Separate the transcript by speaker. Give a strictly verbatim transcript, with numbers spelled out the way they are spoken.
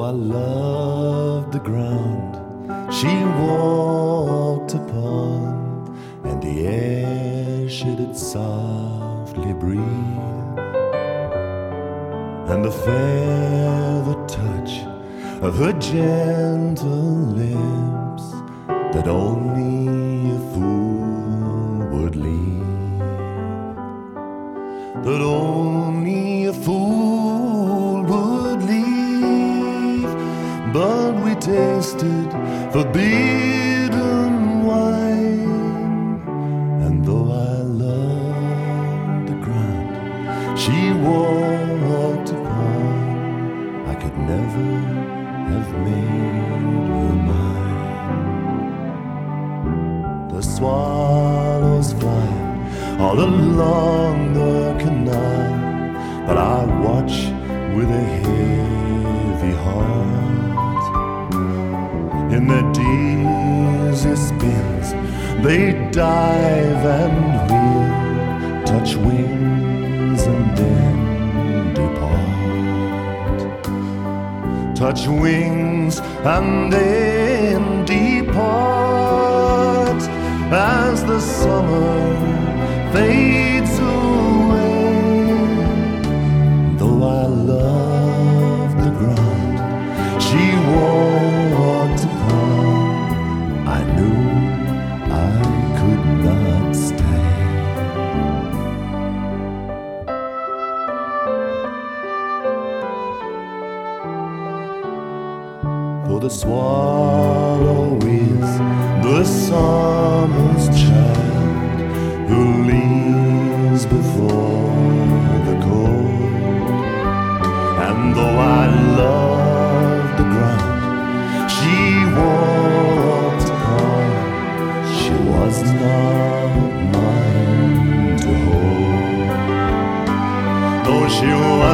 Speaker 1: I loved the ground she walked upon, and the air she did softly breathe, and the feather touch of her gentle lips that only a fool would leave, that only a fool would leave. But we tasted forbidden wine, and though I loved the ground she walked upon, I could never have made her mine. The swallows fly all along the canal, but I watch with a heavy heart. In their dizzy spins they dive and wheel, touch wings and then depart, touch wings and then depart, as the summer fades away. Though I loved the ground she walked upon, I knew I could not stay. For the swallow is the summer's child, who leaves before the cold. And though I love the ground she walked upon, she was not mine to hold. Though she was